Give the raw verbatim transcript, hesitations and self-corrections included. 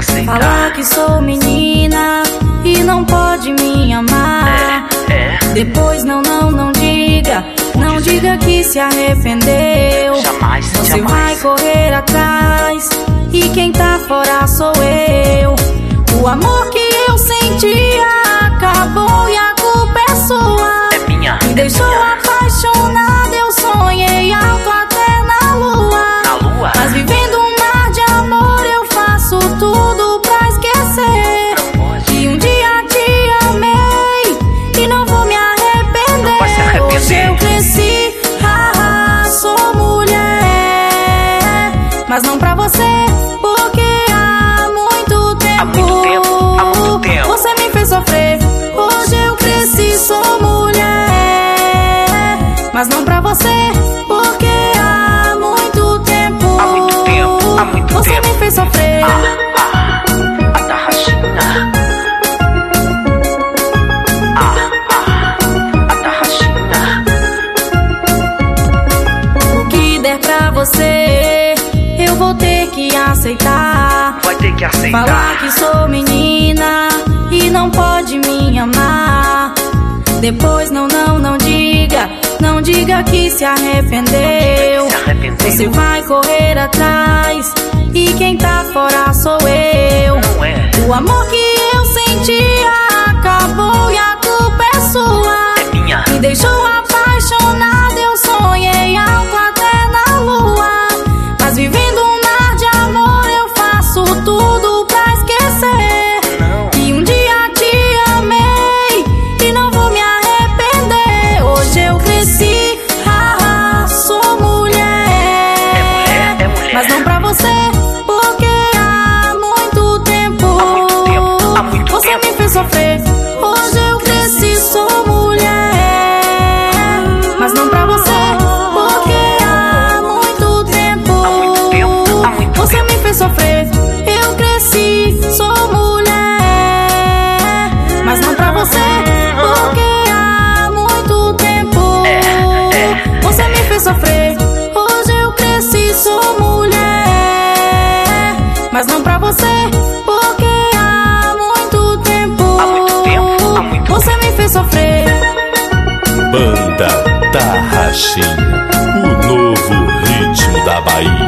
aceitar. Falar que sou menina e não pode me amar. É, é. Depois não, não, não diga, não diga que se arrependeu. Jamais, Você jamais. vai correr atrás e quem tá fora sou eu. O amor que eu sentia acabou e a culpa é sua. É minha, Me é deixou minha. apaixonada, eu sonhei alto até na lua. Na lua? Mas vivendo um mar de amor eu faço tudo pra esquecer. Não pode. E um dia te amei e não vou me arrepender. Não vai se arrepender. Hoje eu cresci, haha, sou mulher. Mas não pra você, porque há muito tempo, Há muito tempo, há muito tempo. você me fez sofrer. Hoje eu cresci, sou mulher. Mas não pra você, porque há muito tempo, Há muito tempo, há muito você tempo. me fez sofrer. Ah, ah, a Tarraxina. Ah, ah, a Tarraxina. O que der pra você, eu vou ter que aceitar. Vai ter que aceitar. Falar que sou menina e não pode me amar. Depois não, não, não diga, não diga que se arrependeu. Se arrependeu. Você vai correr atrás e quem tá fora sou eu. Não é. O amor que eu sentia acabou e a culpa é sua. É minha. Me deixou apaixonada, eu sonhei alto até na lua. Mas vivendo um mar de amor eu faço tudo pra esquecer. Não. E um dia te amei e não vou me arrepender. Hoje eu cresci, haha, sou mulher. É mulher, é mulher. Mas não pra você, porque há muito tempo, Há muito tempo, há muito você tempo. me fez sofrer. Hoje eu cresci, sou mulher. Mas não pra você, porque há muito tempo, Há muito tempo, há muito você tempo. me fez sofrer. Eu cresci, sou mulher. Mas não pra você, porque há muito tempo, É, é. você me fez sofrer. Hoje eu cresci, sou mulher. Mas não pra você, porque há muito tempo, Há muito tempo, há muito você me fez sofrer. Banda Tarraxina, o novo ritmo da Bahia.